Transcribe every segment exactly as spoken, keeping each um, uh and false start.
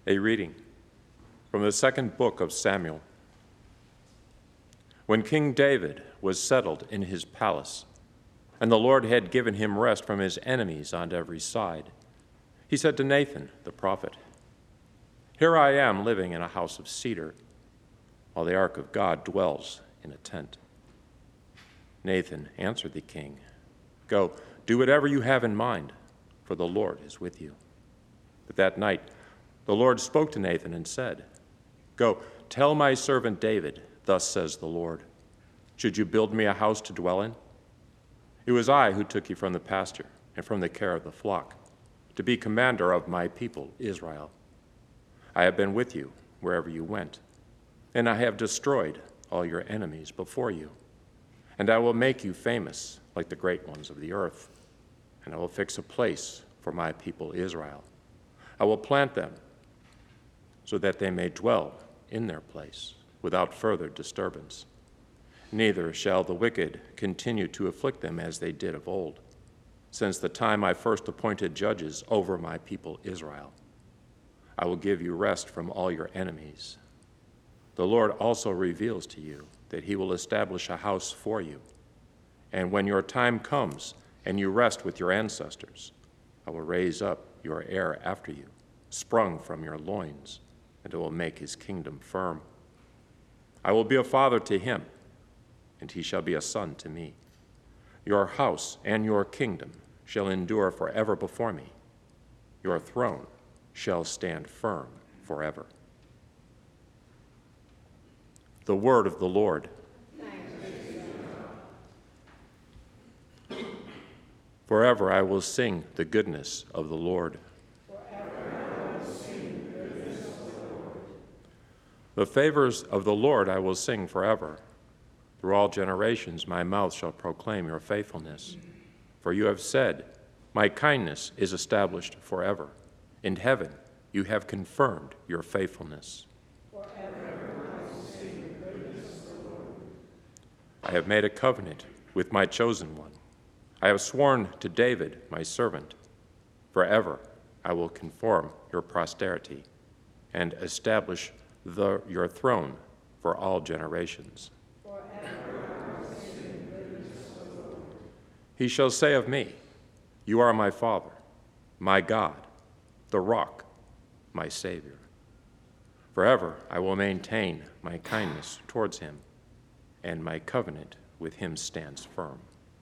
A reading from the second book of Samuel. When King David was settled in his palace, and the Lord had given him rest from his enemies on every side, he said to Nathan the prophet, "Here I am living in a house of cedar, while the ark of God dwells in a tent." Nathan answered the king, "Go, do whatever you have in mind, for the Lord is with you." But that night the Lord spoke to Nathan and said, "Go, tell my servant David, thus says the Lord, should you build me a house to dwell in? It was I who took you from the pasture and from the care of the flock, to be commander of my people Israel. I have been with you wherever you went, and I have destroyed all your enemies before you. And I will make you famous like the great ones of the earth, and I will fix a place for my people Israel. I will plant them so that they may dwell in their place without further disturbance. Neither shall the wicked continue to afflict them as they did of old, since the time I first appointed judges over my people Israel. I will give you rest from all your enemies. The Lord also reveals to you that he will establish a house for you. And when your time comes and you rest with your ancestors, I will raise up your heir after you, sprung from your loins, and I will make his kingdom firm. I will be a father to him, and he shall be a son to me. Your house and your kingdom shall endure forever before me. Your throne shall stand firm forever." The word of the Lord. Forever I will sing the goodness of the Lord. The favors of the Lord I will sing forever. Through all generations my mouth shall proclaim your faithfulness. For you have said, "My kindness is established forever. In heaven you have confirmed your faithfulness." Forever I will sing the goodness of the Lord. I have made a covenant with my chosen one. I have sworn to David, my servant. Forever I will confirm your posterity and establish the, your throne for all generations. Forever I will sing the goodness of the Lord. He shall say of me, "You are my Father, my God, the rock, my Savior." Forever I will maintain my kindness towards him, and my covenant with him stands firm.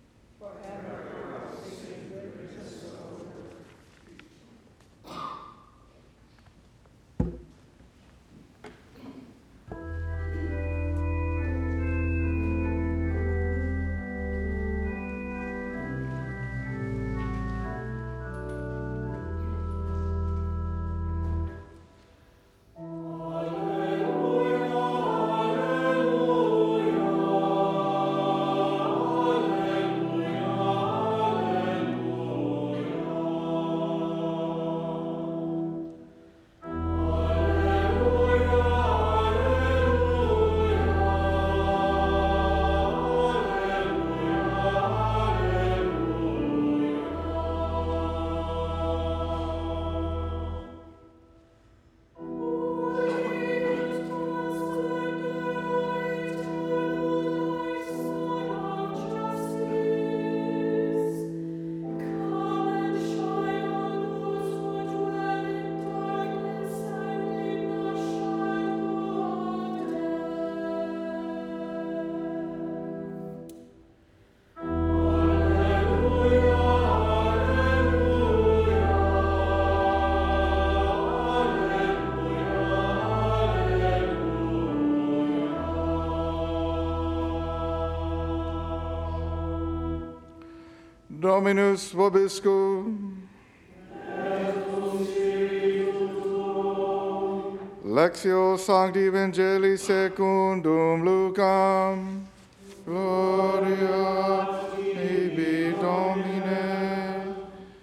Dominus vobiscum. Lectio Sancti Evangelii secundum Lucam. Gloria tibi, Domine.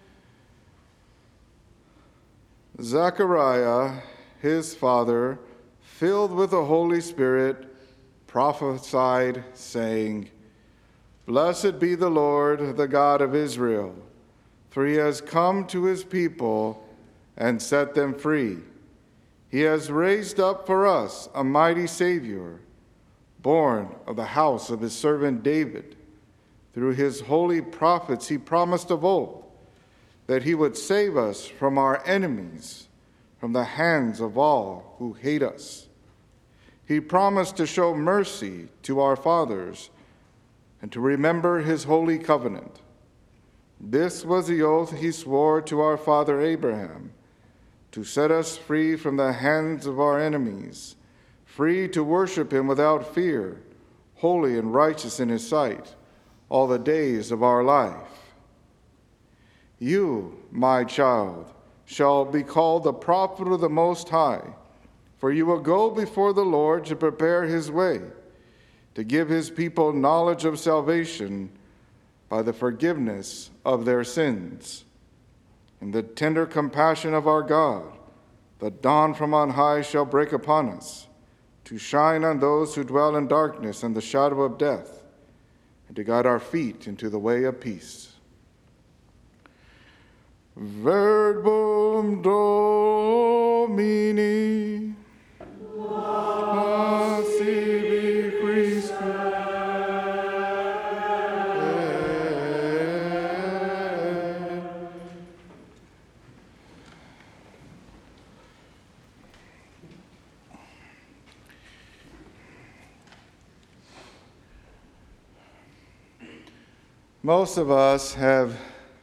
Zechariah, his father, filled with the Holy Spirit, prophesied, saying, "Blessed be the Lord, the God of Israel, for he has come to his people and set them free. He has raised up for us a mighty Savior, born of the house of his servant David. Through his holy prophets he promised of old that he would save us from our enemies, from the hands of all who hate us. He promised to show mercy to our fathers and to remember his holy covenant. This was the oath he swore to our father Abraham, to set us free from the hands of our enemies, free to worship him without fear, holy and righteous in his sight, all the days of our life. You, my child, shall be called the prophet of the Most High, for you will go before the Lord to prepare his way, to give his people knowledge of salvation by the forgiveness of their sins. In the tender compassion of our God, the dawn from on high shall break upon us, to shine on those who dwell in darkness and the shadow of death, and to guide our feet into the way of peace. Verbum Domini. Sibi Christe. Most of us have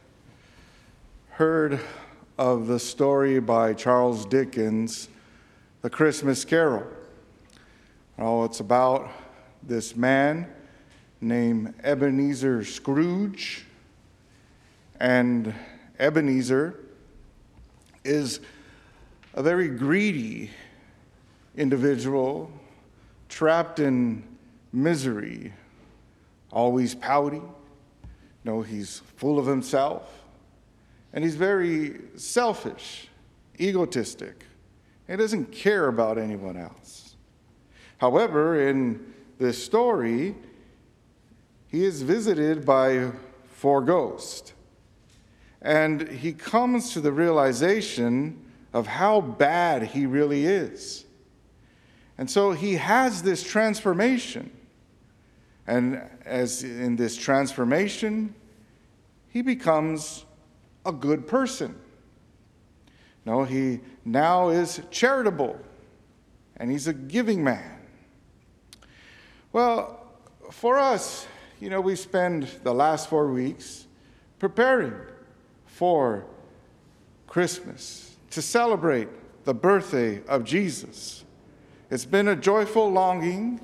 heard of the story by Charles Dickens, The Christmas Carol. Oh, it's about this man named Ebenezer Scrooge. And Ebenezer is a very greedy individual, trapped in misery, always pouty. No, he's full of himself. And he's very selfish, egotistic. He doesn't care about anyone else. However, in this story, he is visited by four ghosts. And he comes to the realization of how bad he really is. And so he has this transformation. And as in this transformation, he becomes a good person. No, he now is charitable, and he's a giving man. Well, for us, you know, we spend the last four weeks preparing for Christmas, to celebrate the birthday of Jesus. It's been a joyful longing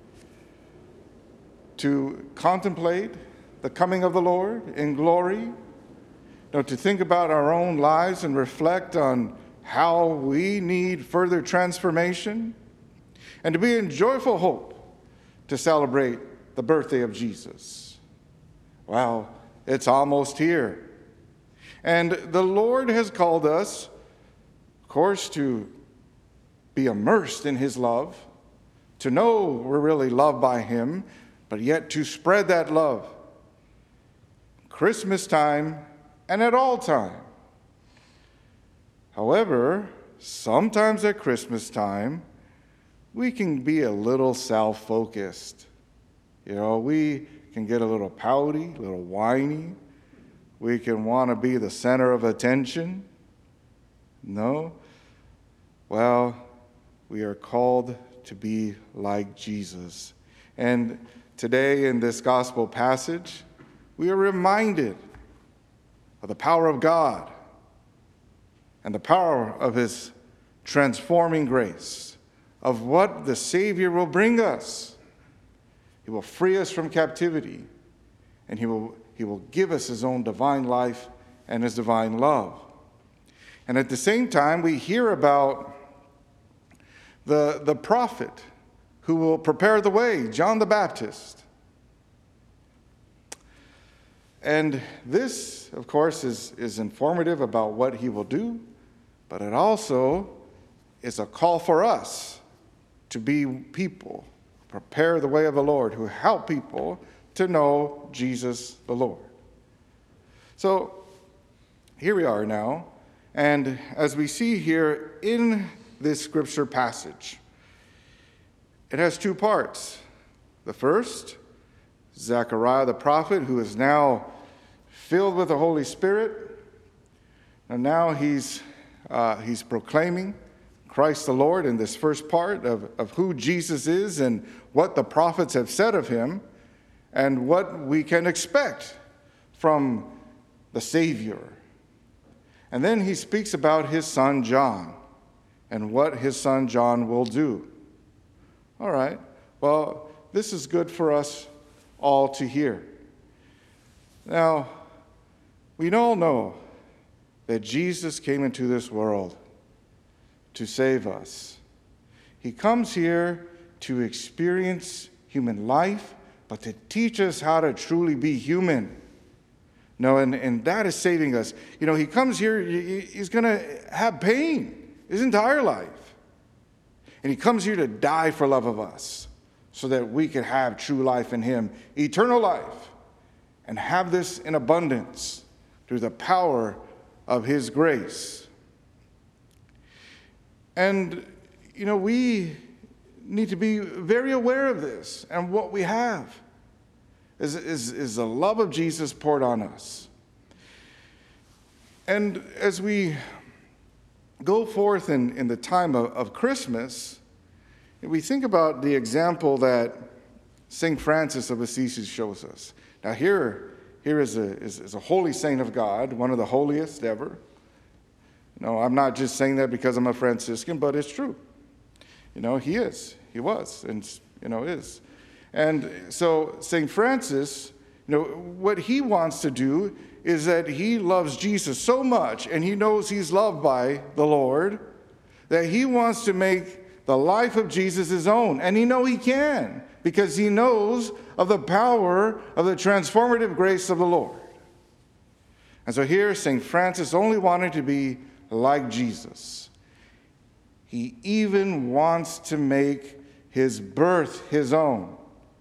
to contemplate the coming of the Lord in glory, you know, to think about our own lives and reflect on how we need further transformation, and to be in joyful hope to celebrate the birthday of Jesus. Well, it's almost here. And the Lord has called us, of course, to be immersed in his love, to know we're really loved by him, but yet to spread that love. Christmas time and at all time. However, sometimes at Christmas time, we can be a little self-focused. You know, we can get a little pouty, a little whiny. We can want to be the center of attention. No? Well, we are called to be like Jesus. And today in this gospel passage, we are reminded of the power of God and the power of his transforming grace, of what the Savior will bring us. He will free us from captivity, and he will, he will give us his own divine life and his divine love. And at the same time, we hear about the, the prophet who will prepare the way, John the Baptist. And this, of course, is, is informative about what he will do, but it also is a call for us to be people, prepare the way of the Lord, who help people to know Jesus the Lord. So here we are now, and as we see here in this scripture passage. It has two parts. The first, Zechariah the prophet, who is now filled with the Holy Spirit, and now he's, uh, he's proclaiming Christ the Lord in this first part of, of who Jesus is and what the prophets have said of him and what we can expect from the Savior. And then he speaks about his son John and what his son John will do. All right, well, this is good for us all to hear. Now, we all know that Jesus came into this world to save us. He comes here to experience human life, but to teach us how to truly be human. No, and, and that is saving us. You know, he comes here, he's going to have pain his entire life. And he comes here to die for love of us so that we can have true life in him, eternal life, and have this in abundance through the power of his grace. And, you know, we need to be very aware of this. And what we have is, is, is the love of Jesus poured on us. And as we go forth in, in the time of, of Christmas, we think about the example that Saint Francis of Assisi shows us. Now here, here is, a, is, is a holy saint of God, one of the holiest ever. No, I'm not just saying that because I'm a Franciscan, but it's true. You know, he is. He was, and, you know, is. And so Saint Francis, you know, what he wants to do is that he loves Jesus so much, and he knows he's loved by the Lord, that he wants to make the life of Jesus his own. And he knows he can, because he knows of the power of the transformative grace of the Lord. And so here, Saint Francis only wanted to be like Jesus. He even wants to make his birth his own.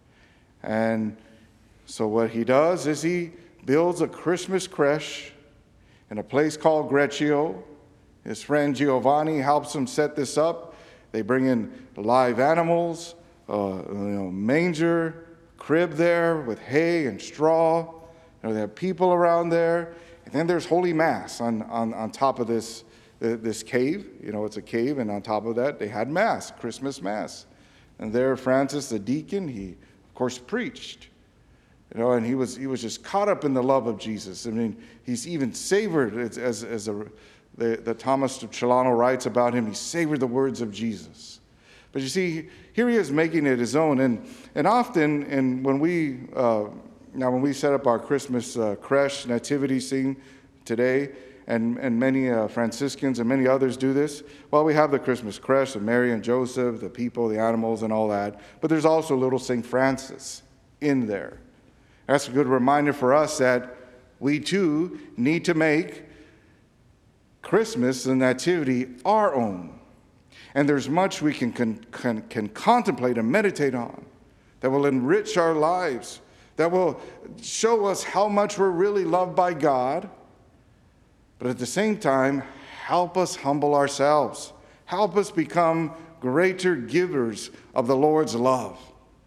And so what he does is he builds a Christmas creche in a place called Greccio. His friend Giovanni helps him set this up. They bring in live animals, uh, you know, manger, crib there with hay and straw. You know, they have people around there. And then there's Holy Mass on, on, on top of this, uh, this cave. You know, it's a cave, and on top of that, they had Mass, Christmas Mass. And there, Francis, the deacon, he, of course, preached. You know, and he was he was just caught up in the love of Jesus. I mean, he's even savored, as, as, as a, the, the Thomas of Celano writes about him, he savored the words of Jesus. But you see, here he is making it his own. And, and often, and when we... Uh, Now, when we set up our Christmas uh, creche nativity scene today, and, and many uh, Franciscans and many others do this, well, we have the Christmas creche of Mary and Joseph, the people, the animals, and all that. But there's also little Saint Francis in there. That's a good reminder for us that we, too, need to make Christmas and nativity our own. And there's much we can, can, can, can contemplate and meditate on that will enrich our lives, that will show us how much we're really loved by God, but at the same time, help us humble ourselves. Help us become greater givers of the Lord's love.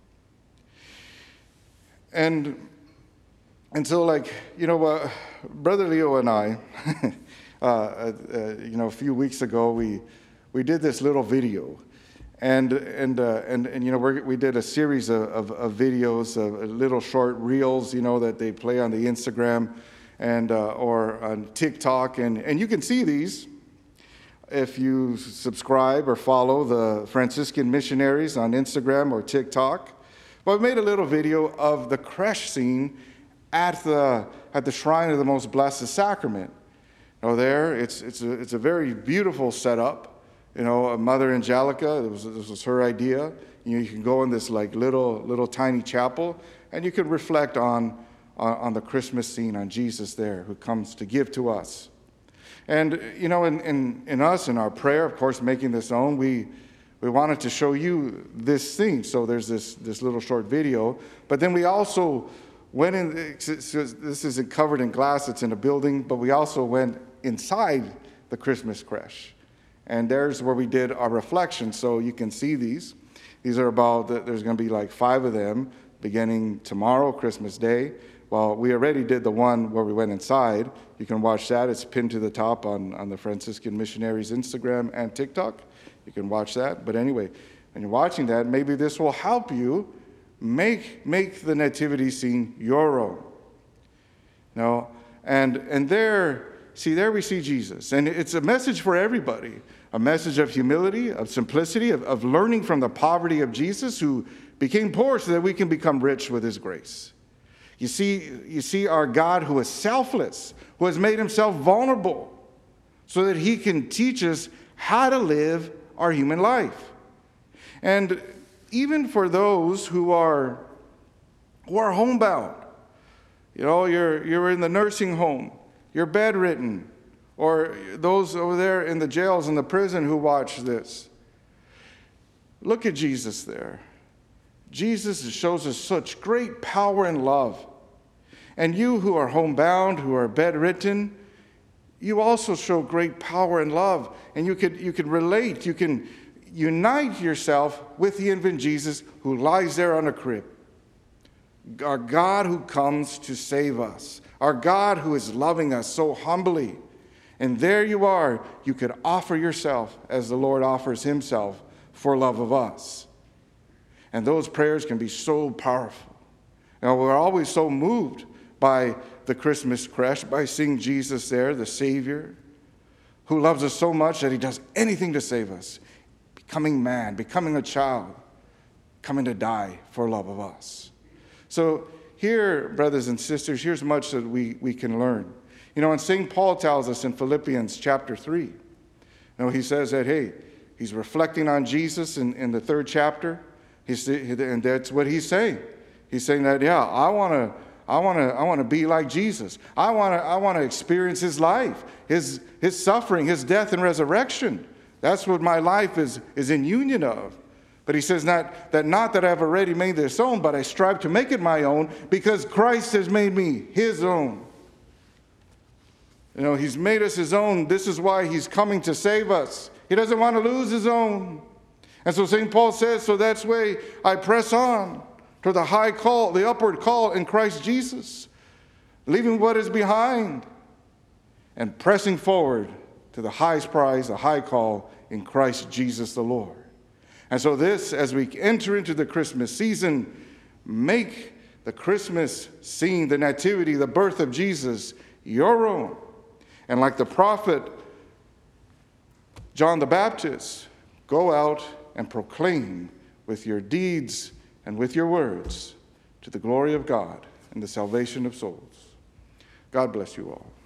And, and so, like, you know, uh, Brother Leo and I, uh, uh, you know, a few weeks ago, we, we did this little video. And and, uh, and and you know we're, we did a series of, of, of videos, of little short reels, you know, that they play on the Instagram and uh, or on TikTok, and and you can see these if you subscribe or follow the Franciscan missionaries on Instagram or TikTok. But we made a little video of the creche scene at the at the Shrine of the Most Blessed Sacrament. You know, there it's it's a, it's a very beautiful setup. You know, Mother Angelica, this was, this was her idea. You know, you can go in this like little, little tiny chapel, and you can reflect on, on, on the Christmas scene, on Jesus there, who comes to give to us. And, you know, in, in, in us, in our prayer, of course, making this own, we, we wanted to show you this scene. So there's this, this little short video. But then we also went in, this isn't covered in glass, it's in a building, but we also went inside the Christmas creche. And there's where we did our reflection. So you can see these. These are about, there's going to be like five of them beginning tomorrow, Christmas Day. Well, we already did the one where we went inside. You can watch that. It's pinned to the top on, on the Franciscan Missionaries Instagram and TikTok. You can watch that. But anyway, when you're watching that, maybe this will help you make, make the nativity scene your own. You know, and, and there, see, there we see Jesus. And it's a message for everybody. A message of humility, of simplicity, of, of learning from the poverty of Jesus, who became poor so that we can become rich with his grace. You see, you see our God who is selfless, who has made himself vulnerable so that he can teach us how to live our human life. And even for those who are, who are homebound, you know, you're, you're in the nursing home, you're bedridden, or those over there in the jails and the prison who watch this. Look at Jesus there. Jesus shows us such great power and love. And you who are homebound, who are bedridden, you also show great power and love. And you can, you can relate, you can unite yourself with the infant Jesus who lies there on a crib. Our God who comes to save us. Our God who is loving us so humbly. And there you are, you could offer yourself as the Lord offers himself for love of us. And those prayers can be so powerful. You know, we're always so moved by the Christmas creche, by seeing Jesus there, the Savior, who loves us so much that he does anything to save us, becoming man, becoming a child, coming to die for love of us. So here, brothers and sisters, here's much that we, we can learn. You know, and Saint Paul tells us in Philippians chapter three, you know, he says that, hey, he's reflecting on Jesus in, in the third chapter, he's, and that's what he's saying. He's saying that, yeah, I want to I want to I want to be like Jesus. I want to I want to experience his life, his his suffering, his death and resurrection. That's what my life is, is in union of. But he says not, that not that I've already made this own, but I strive to make it my own because Christ has made me his own. You know, he's made us his own. This is why he's coming to save us. He doesn't want to lose his own. And so Saint Paul says, so that's why I press on to the high call, the upward call in Christ Jesus, leaving what is behind and pressing forward to the highest prize, the high call in Christ Jesus the Lord. And so this, as we enter into the Christmas season, make the Christmas scene, the nativity, the birth of Jesus, your own. And like the prophet John the Baptist, go out and proclaim with your deeds and with your words to the glory of God and the salvation of souls. God bless you all.